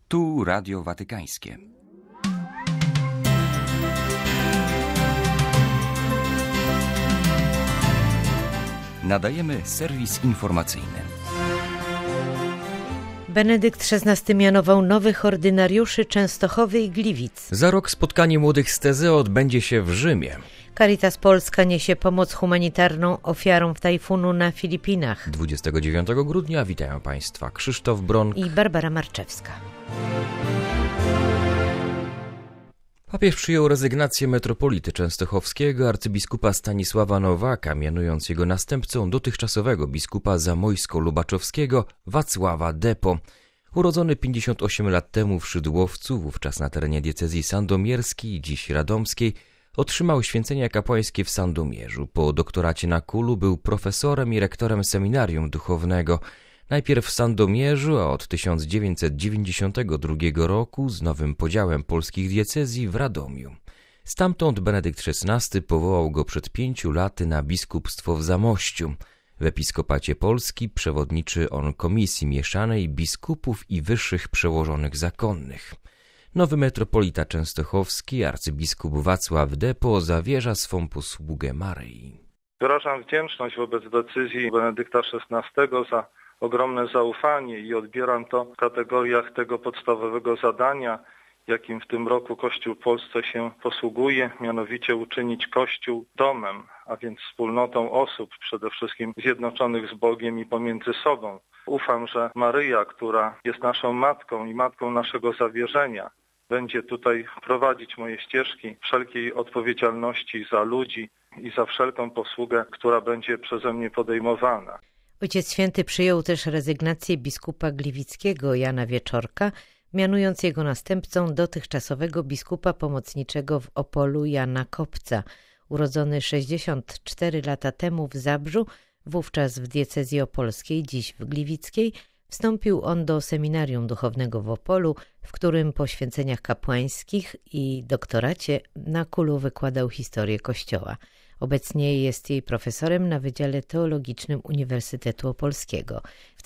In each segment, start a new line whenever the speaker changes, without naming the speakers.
Tu Radio Watykańskie. Nadajemy serwis informacyjny.
Benedykt XVI mianował nowych ordynariuszy Częstochowy i Gliwic.
Za rok spotkanie młodych z Tezeo odbędzie się w Rzymie.
Caritas Polska niesie pomoc humanitarną ofiarom tajfunu na Filipinach.
29 grudnia witają Państwa Krzysztof Bronk
i Barbara Marczewska.
Papież przyjął rezygnację metropolity częstochowskiego arcybiskupa Stanisława Nowaka, mianując jego następcą dotychczasowego biskupa zamojsko-lubaczowskiego Wacława Depo. Urodzony 58 lat temu w Szydłowcu, wówczas na terenie diecezji sandomierskiej, dziś radomskiej, otrzymał święcenia kapłańskie w Sandomierzu. Po doktoracie na Kulu był profesorem i rektorem seminarium duchownego. Najpierw w Sandomierzu, a od 1992 roku z nowym podziałem polskich diecezji w Radomiu. Stamtąd Benedykt XVI powołał go przed 5 laty na biskupstwo w Zamościu. W episkopacie Polski przewodniczy on komisji mieszanej biskupów i wyższych przełożonych zakonnych. Nowy metropolita częstochowski, arcybiskup Wacław Depo, zawierza swą posługę Maryi.
Wyrażam wdzięczność wobec decyzji Benedykta XVI za ogromne zaufanie i odbieram to w kategoriach tego podstawowego zadania, jakim w tym roku Kościół w Polsce się posługuje, mianowicie uczynić Kościół domem, a więc wspólnotą osób, przede wszystkim zjednoczonych z Bogiem i pomiędzy sobą. Ufam, że Maryja, która jest naszą matką i matką naszego zawierzenia, będzie tutaj prowadzić moje ścieżki wszelkiej odpowiedzialności za ludzi i za wszelką posługę, która będzie przeze mnie podejmowana.
Ojciec Święty przyjął też rezygnację biskupa gliwickiego Jana Wieczorka, mianując jego następcą dotychczasowego biskupa pomocniczego w Opolu Jana Kopca. Urodzony 64 lata temu w Zabrzu, wówczas w diecezji opolskiej, dziś w gliwickiej, wstąpił on do seminarium duchownego w Opolu, w którym po święceniach kapłańskich i doktoracie na Kulu wykładał historię Kościoła. Obecnie jest jej profesorem na Wydziale Teologicznym Uniwersytetu Opolskiego. W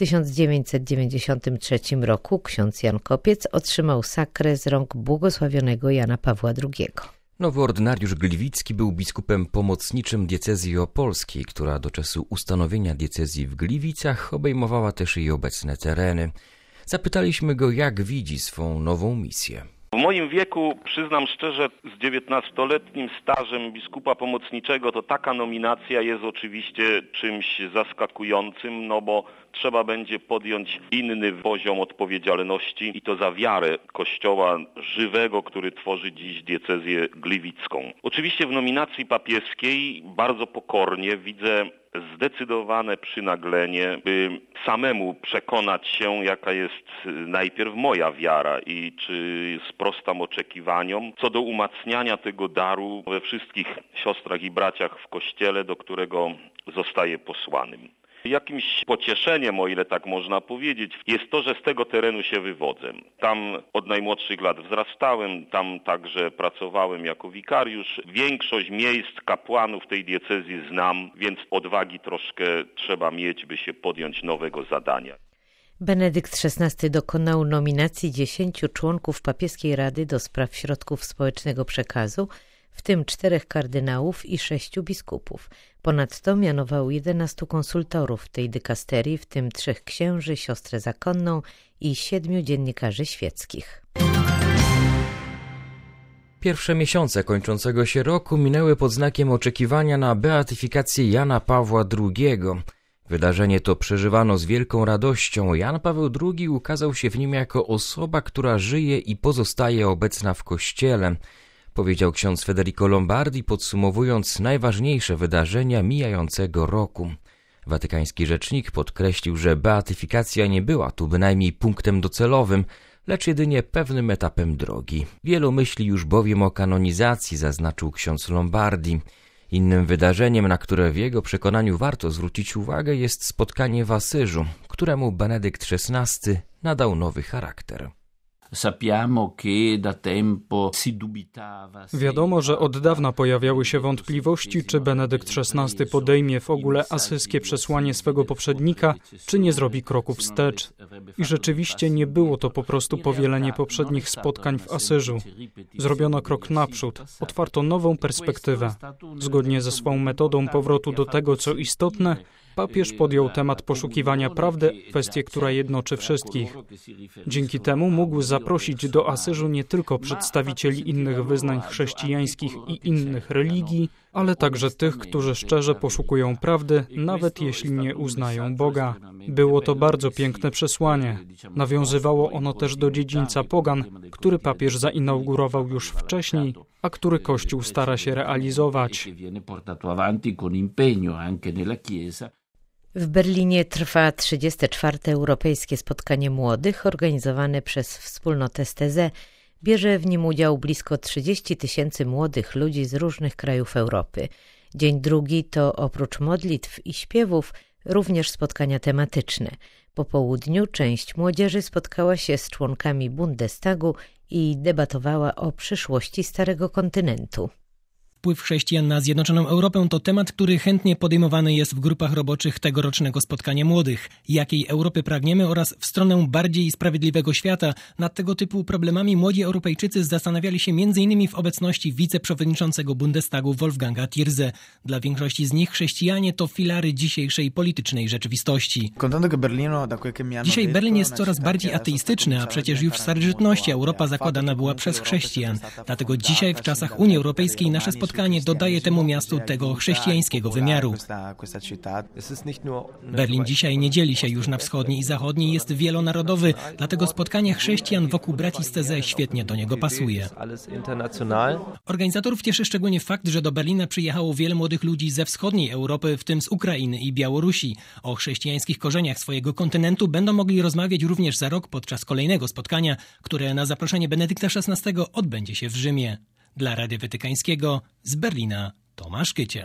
1993 roku ksiądz Jan Kopiec otrzymał sakrę z rąk błogosławionego Jana Pawła II.
Nowy ordynariusz gliwicki był biskupem pomocniczym diecezji opolskiej, która do czasu ustanowienia diecezji w Gliwicach obejmowała też jej obecne tereny. Zapytaliśmy go, jak widzi swą nową misję.
W moim wieku, przyznam szczerze, z 19-letnim stażem biskupa pomocniczego, to taka nominacja jest oczywiście czymś zaskakującym, no bo trzeba będzie podjąć inny poziom odpowiedzialności i to za wiarę Kościoła żywego, który tworzy dziś diecezję gliwicką. Oczywiście w nominacji papieskiej bardzo pokornie widzę zdecydowane przynaglenie, by samemu przekonać się, jaka jest najpierw moja wiara i czy sprostam oczekiwaniom co do umacniania tego daru we wszystkich siostrach i braciach w Kościele, do którego zostaję posłanym. Jakimś pocieszeniem, o ile tak można powiedzieć, jest to, że z tego terenu się wywodzę. Tam od najmłodszych lat wzrastałem, tam także pracowałem jako wikariusz. Większość miejsc kapłanów tej diecezji znam, więc odwagi troszkę trzeba mieć, by się podjąć nowego zadania.
Benedykt XVI dokonał nominacji 10 członków papieskiej Rady do spraw środków społecznego przekazu, w tym 4 kardynałów i 6 biskupów. Ponadto mianował 11 konsultorów tej dykasterii, w tym 3 księży, siostrę zakonną i 7 dziennikarzy świeckich.
Pierwsze miesiące kończącego się roku minęły pod znakiem oczekiwania na beatyfikację Jana Pawła II. Wydarzenie to przeżywano z wielką radością. Jan Paweł II ukazał się w nim jako osoba, która żyje i pozostaje obecna w Kościele, powiedział ksiądz Federico Lombardi, podsumowując najważniejsze wydarzenia mijającego roku. Watykański rzecznik podkreślił, że beatyfikacja nie była tu bynajmniej punktem docelowym, lecz jedynie pewnym etapem drogi. Wielu myśli już bowiem o kanonizacji, zaznaczył ksiądz Lombardi. Innym wydarzeniem, na które w jego przekonaniu warto zwrócić uwagę, jest spotkanie w Asyżu, któremu Benedykt XVI nadał nowy charakter.
Wiadomo, że od dawna pojawiały się wątpliwości, czy Benedykt XVI podejmie w ogóle asyjskie przesłanie swego poprzednika, czy nie zrobi kroku wstecz. I rzeczywiście nie było to po prostu powielenie poprzednich spotkań w Asyżu. Zrobiono krok naprzód, otwarto nową perspektywę. Zgodnie ze swą metodą powrotu do tego, co istotne, papież podjął temat poszukiwania prawdy, kwestię, która jednoczy wszystkich. Dzięki temu mógł zaprosić do Asyżu nie tylko przedstawicieli innych wyznań chrześcijańskich i innych religii, ale także tych, którzy szczerze poszukują prawdy, nawet jeśli nie uznają Boga. Było to bardzo piękne przesłanie. Nawiązywało ono też do dziedzińca pogan, który papież zainaugurował już wcześniej, a który Kościół stara się realizować.
W Berlinie trwa 34. Europejskie Spotkanie Młodych organizowane przez wspólnotę Steze. Bierze w nim udział blisko 30 000 młodych ludzi z różnych krajów Europy. Dzień drugi to oprócz modlitw i śpiewów również spotkania tematyczne. Po południu część młodzieży spotkała się z członkami Bundestagu i debatowała o przyszłości Starego Kontynentu.
Wpływ chrześcijan na zjednoczoną Europę to temat, który chętnie podejmowany jest w grupach roboczych tegorocznego Spotkania Młodych. Jakiej Europy pragniemy oraz w stronę bardziej sprawiedliwego świata? Nad tego typu problemami młodzi Europejczycy zastanawiali się m.in. w obecności wiceprzewodniczącego Bundestagu Wolfganga Thierse. Dla większości z nich chrześcijanie to filary dzisiejszej politycznej rzeczywistości. Dzisiaj Berlin jest coraz bardziej ateistyczny, a przecież już w starożytności Europa zakładana była przez chrześcijan. Dlatego dzisiaj w czasach Unii Europejskiej nasze spotkanie dodaje temu miastu tego chrześcijańskiego wymiaru. Berlin dzisiaj nie dzieli się już na wschodni i zachodni, jest wielonarodowy, dlatego spotkanie chrześcijan wokół braci z Teze świetnie do niego pasuje. Organizatorów cieszy szczególnie fakt, że do Berlina przyjechało wiele młodych ludzi ze wschodniej Europy, w tym z Ukrainy i Białorusi. O chrześcijańskich korzeniach swojego kontynentu będą mogli rozmawiać również za rok podczas kolejnego spotkania, które na zaproszenie Benedykta XVI odbędzie się w Rzymie. Dla Radia Watykańskiego z Berlina Tomasz Kycia.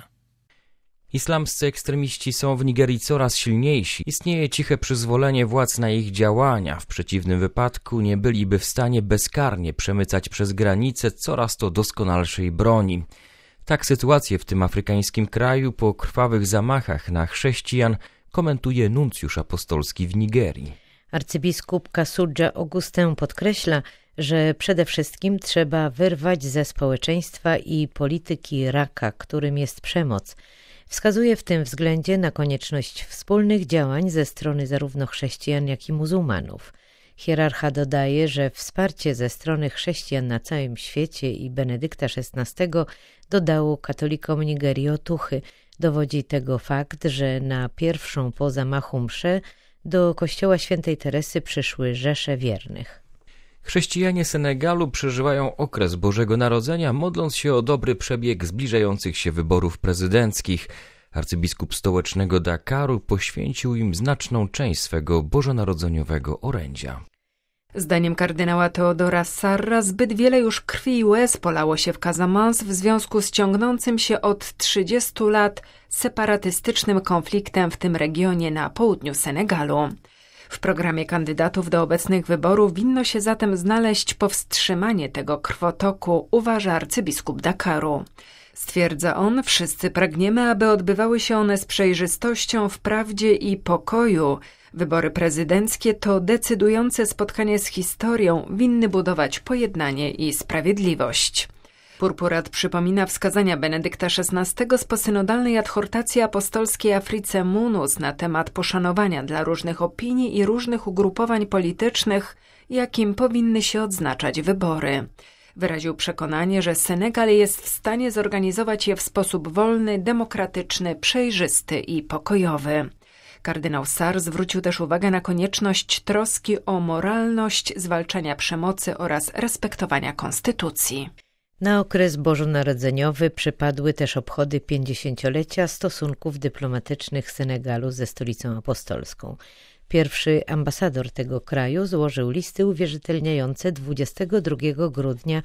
Islamscy ekstremiści są w Nigerii coraz silniejsi. Istnieje ciche przyzwolenie władz na ich działania. W przeciwnym wypadku nie byliby w stanie bezkarnie przemycać przez granice coraz to doskonalszej broni. Tak sytuację w tym afrykańskim kraju po krwawych zamachach na chrześcijan komentuje nuncjusz apostolski w Nigerii.
Arcybiskup Kasudża Augustę podkreśla, że przede wszystkim trzeba wyrwać ze społeczeństwa i polityki raka, którym jest przemoc. Wskazuje w tym względzie na konieczność wspólnych działań ze strony zarówno chrześcijan, jak i muzułmanów. Hierarcha dodaje, że wsparcie ze strony chrześcijan na całym świecie i Benedykta XVI dodało katolikom Nigerii otuchy. Dowodzi tego fakt, że na pierwszą po zamachu mszę do kościoła świętej Teresy przyszły rzesze wiernych.
Chrześcijanie Senegalu przeżywają okres Bożego Narodzenia, modląc się o dobry przebieg zbliżających się wyborów prezydenckich. Arcybiskup stołecznego Dakaru poświęcił im znaczną część swego bożonarodzeniowego orędzia.
Zdaniem kardynała Teodora Sarra zbyt wiele już krwi i łez polało się w Casamance w związku z ciągnącym się od 30 lat separatystycznym konfliktem w tym regionie na południu Senegalu. W programie kandydatów do obecnych wyborów winno się zatem znaleźć powstrzymanie tego krwotoku, uważa arcybiskup Dakaru. Stwierdza on, wszyscy pragniemy, aby odbywały się one z przejrzystością, w prawdzie i pokoju. Wybory prezydenckie to decydujące spotkanie z historią, winny budować pojednanie i sprawiedliwość. Purpurat przypomina wskazania Benedykta XVI z posynodalnej adhortacji apostolskiej Africe Munus na temat poszanowania dla różnych opinii i różnych ugrupowań politycznych, jakim powinny się odznaczać wybory. Wyraził przekonanie, że Senegal jest w stanie zorganizować je w sposób wolny, demokratyczny, przejrzysty i pokojowy. Kardynał Sarr zwrócił też uwagę na konieczność troski o moralność, zwalczania przemocy oraz respektowania konstytucji.
Na okres bożonarodzeniowy przypadły też obchody 50-lecia stosunków dyplomatycznych Senegalu ze stolicą apostolską. Pierwszy ambasador tego kraju złożył listy uwierzytelniające 22 grudnia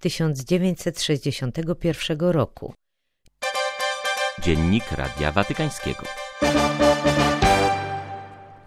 1961 roku.
Dziennik Radia Watykańskiego.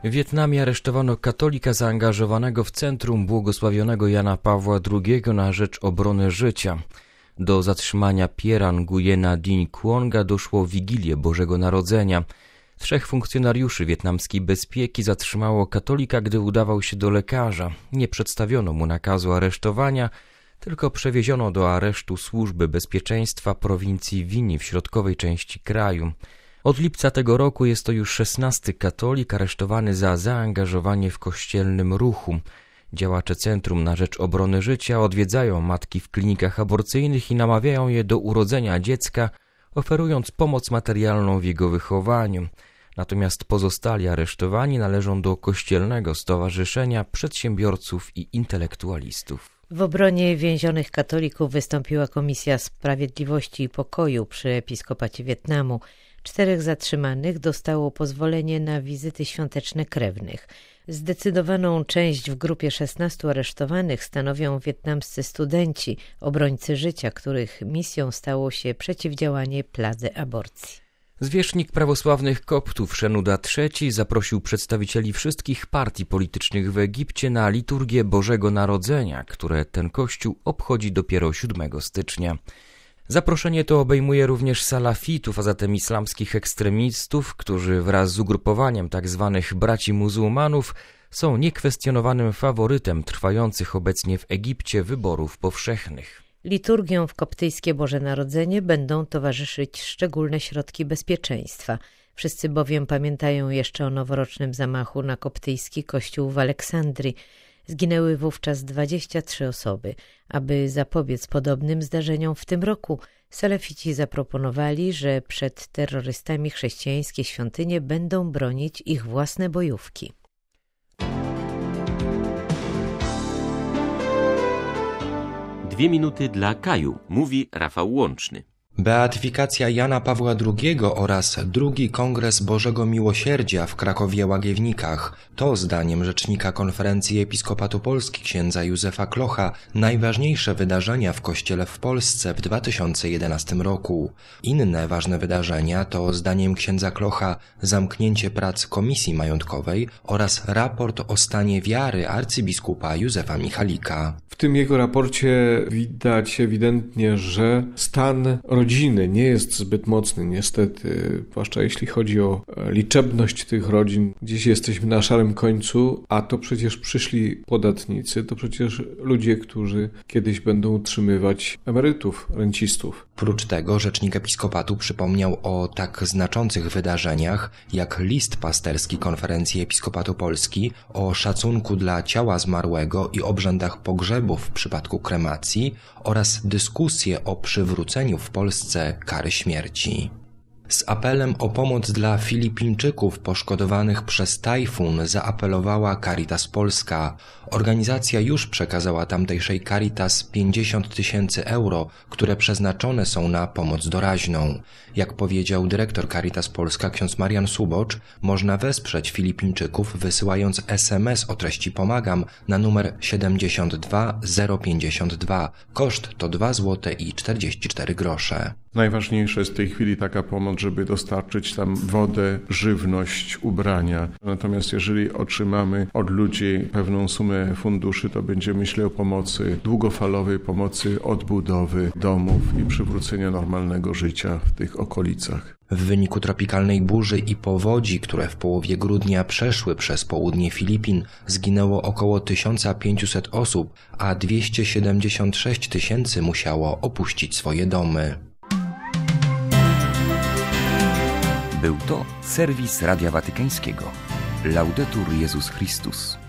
W Wietnamie aresztowano katolika zaangażowanego w Centrum Błogosławionego Jana Pawła II na rzecz obrony życia. Do zatrzymania Pierre Nguyena Dinh Quonga doszło w Wigilię Bożego Narodzenia. 3 funkcjonariuszy wietnamskiej bezpieki zatrzymało katolika, gdy udawał się do lekarza. Nie przedstawiono mu nakazu aresztowania, tylko przewieziono do aresztu Służby Bezpieczeństwa prowincji Vinh w środkowej części kraju. Od lipca tego roku jest to już 16. katolik aresztowany za zaangażowanie w kościelnym ruchu. Działacze Centrum na rzecz obrony życia odwiedzają matki w klinikach aborcyjnych i namawiają je do urodzenia dziecka, oferując pomoc materialną w jego wychowaniu. Natomiast pozostali aresztowani należą do Kościelnego Stowarzyszenia Przedsiębiorców i Intelektualistów.
W obronie więzionych katolików wystąpiła Komisja Sprawiedliwości i Pokoju przy Episkopacie Wietnamu. 4 zatrzymanych dostało pozwolenie na wizyty świąteczne krewnych. Zdecydowaną część w grupie 16 aresztowanych stanowią wietnamscy studenci, obrońcy życia, których misją stało się przeciwdziałanie pladze aborcji.
Zwierzchnik prawosławnych koptów Shenouda III zaprosił przedstawicieli wszystkich partii politycznych w Egipcie na liturgię Bożego Narodzenia, które ten kościół obchodzi dopiero 7 stycznia. Zaproszenie to obejmuje również salafitów, a zatem islamskich ekstremistów, którzy wraz z ugrupowaniem tzw. braci muzułmanów są niekwestionowanym faworytem trwających obecnie w Egipcie wyborów powszechnych.
Liturgią w koptyjskie Boże Narodzenie będą towarzyszyć szczególne środki bezpieczeństwa. Wszyscy bowiem pamiętają jeszcze o noworocznym zamachu na koptyjski kościół w Aleksandrii. Zginęły wówczas 23 osoby. Aby zapobiec podobnym zdarzeniom w tym roku, salafici zaproponowali, że przed terrorystami chrześcijańskie świątynie będą bronić ich własne bojówki.
Dwie minuty dla Kaju, mówi Rafał Łączny.
Beatyfikacja Jana Pawła II oraz II Kongres Bożego Miłosierdzia w Krakowie-Łagiewnikach to, zdaniem rzecznika Konferencji Episkopatu Polski księdza Józefa Klocha, najważniejsze wydarzenia w Kościele w Polsce w 2011 roku. Inne ważne wydarzenia to, zdaniem księdza Klocha, zamknięcie prac Komisji Majątkowej oraz raport o stanie wiary arcybiskupa Józefa Michalika.
W tym jego raporcie widać ewidentnie, że stan rodziny nie jest zbyt mocny, niestety, zwłaszcza jeśli chodzi o liczebność tych rodzin. Gdzieś jesteśmy na szarym końcu, a to przecież przyszli podatnicy, to przecież ludzie, którzy kiedyś będą utrzymywać emerytów, rencistów.
Prócz tego rzecznik episkopatu przypomniał o tak znaczących wydarzeniach, jak list pasterski Konferencji Episkopatu Polski o szacunku dla ciała zmarłego i obrzędach pogrzebów w przypadku kremacji oraz dyskusję o przywróceniu w Polsce kary śmierci. Z apelem o pomoc dla Filipińczyków poszkodowanych przez tajfun zaapelowała Caritas Polska. Organizacja już przekazała tamtejszej Caritas 50 000 euro, które przeznaczone są na pomoc doraźną. Jak powiedział dyrektor Caritas Polska ksiądz Marian Subocz, można wesprzeć Filipińczyków wysyłając SMS o treści pomagam na numer 72052. Koszt to 2,44 zł.
Najważniejsza jest w tej chwili taka pomoc, żeby dostarczyć tam wodę, żywność, ubrania. Natomiast jeżeli otrzymamy od ludzi pewną sumę funduszy, to będzie myślę o pomocy długofalowej, pomocy odbudowy domów i przywrócenia normalnego życia w tych okolicach.
W wyniku tropikalnej burzy i powodzi, które w połowie grudnia przeszły przez południe Filipin, zginęło około 1500 osób, a 276 000 musiało opuścić swoje domy.
Był to serwis Radia Watykańskiego. Laudetur Jezus Chrystus.